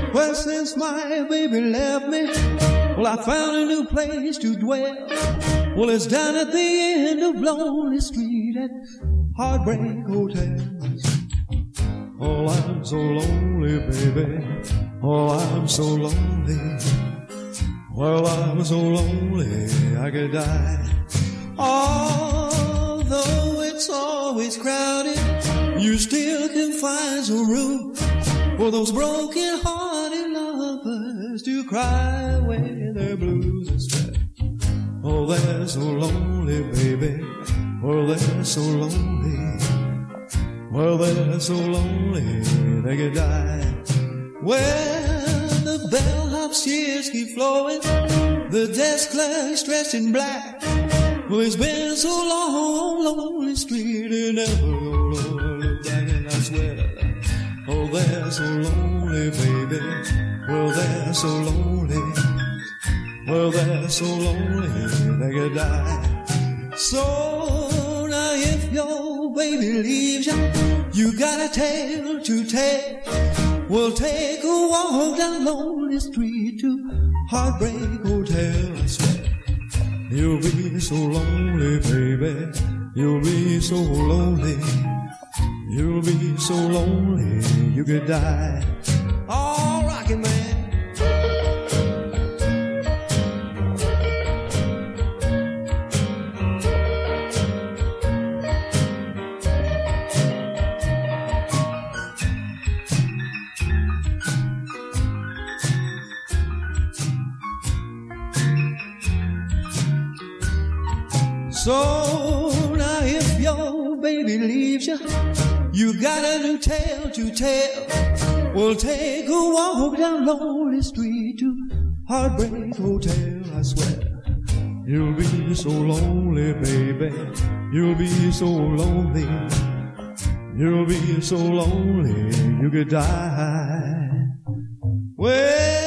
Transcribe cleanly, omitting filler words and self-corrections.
Well, since my baby left me, well, I found a new place to dwell. Well, it's down at the end of Lonely Street at Heartbreak Hotel. Oh, I'm so lonely, baby. Oh, I'm so lonely. Well, I'm so lonely I could die. Although it's always crowded, you still can find some room for those broken-hearted lovers to cry away their blues and stress. Oh, they're so lonely, baby. Oh, they're so lonely. Well, they're so lonely they could die. Well, the bellhop's tears keep flowing, the desk clerk's dressed in black. Well, it's been so long on Lonely Street, and never gonna look back, and I swear, oh, they're so lonely, baby. Well, they're so lonely. Well, they're so lonely they could die. So now if your baby leaves you, you got a tale to tell. Well, take a walk down Lonely Street to Heartbreak Hotel. I swear, you'll be so lonely, baby. You'll be so lonely. You'll be so lonely you could die. All rockin' man. So now if your baby leaves you, you got a new tale to tell. Well, take a walk down Lonely Street to Heartbreak Hotel. I swear, you'll be so lonely, baby. You'll be so lonely. You'll be so lonely you could die. Well,